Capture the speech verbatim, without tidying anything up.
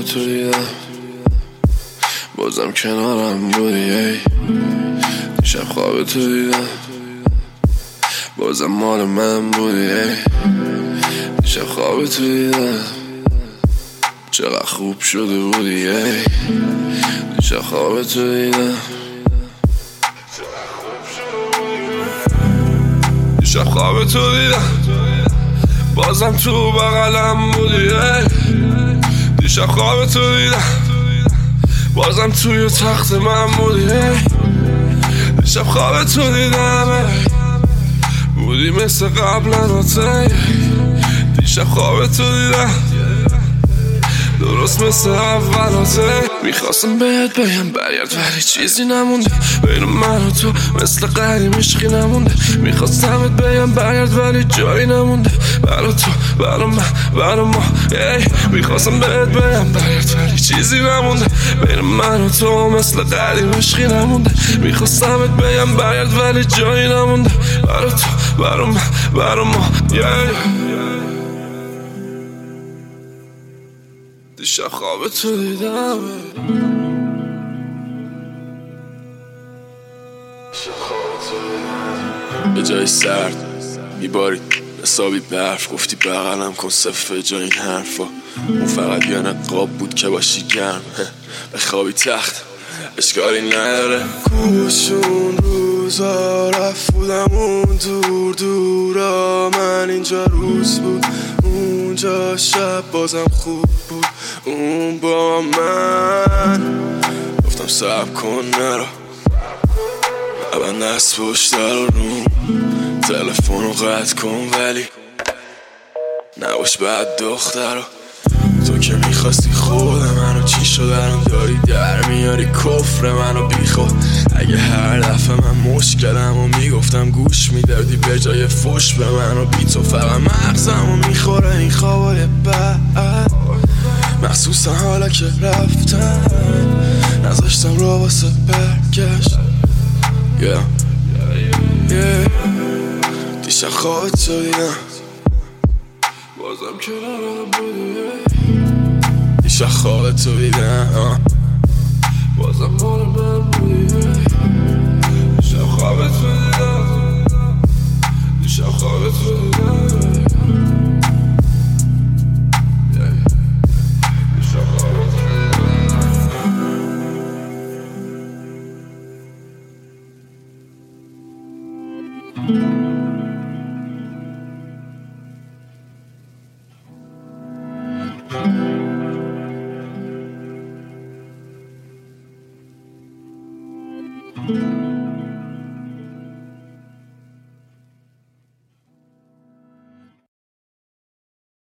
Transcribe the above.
خواب تو دیدم بازم کنارم بودی ای. دیشب خواب تو دیدم بازم مال من بودی ای. دیشب خواب تو دیدم چقدر خوب شده بودی ای. دیشب خواب تو دیدم دیشب خواب تو دیدم بازم تو بغلم بودی ای. دیشب خواب تو دیدم بازم توی تخت من بودی ای. دیشب خواب تو دیدم ای. بودی مثل قبلناته. دیشب خواب تو دیدم درست مثل اولاته. میخواستم بهت بگم برگرد ولی چیزی نمونده بین من و تو، مثل قدیم عشقی نمونده. میخواستمت بگم برگرد ولی جایی نمونده برا تو، برا من، برا ما ای. میخواستم بهت بگم برگرد ولی چیزی نمونده بین من و تو، مثل قدیم عشقی نمونده. میخواستمت بگم برگرد ولی جایی نمونده برا تو، برا من، برا ما ای. دیشب خواب تو دیدم به جای سرد میبارید حسابی برف. گفتی بغلم کن صفه جای این حرفا. اون فقط یه نقاب بود که باشی گرم به خوابی تخت اشکالی نداره. کوشون روزا رفت بودم اون دور دورا، من اینجا روز بود اونجا شب بازم خوب بود. اون با من گفتم صبر کن نرو ابن دست پشت رو روم تلفن رو قطع کن ولی نباش بعد دختر رو. تو که میخواستی خود منو چی شد الان داری در میاری کفر منو بی خود. اگه هر دفعه من مشکلم و میگفتم گوش میدادی به جای فش به منو بی تو فقط مغزم و میخوره این خوابای بعد. مخصوصا حالا که رفتن نذاشتم رو واسه برگشت yeah. yeah. دیشب خواب تو دیدم بازم کنارم بودی. دیشب خواب تو دیدم بازم مال من بودی. دیشب خواب تو دیدم دیشب خواب تو دیدم Thank you.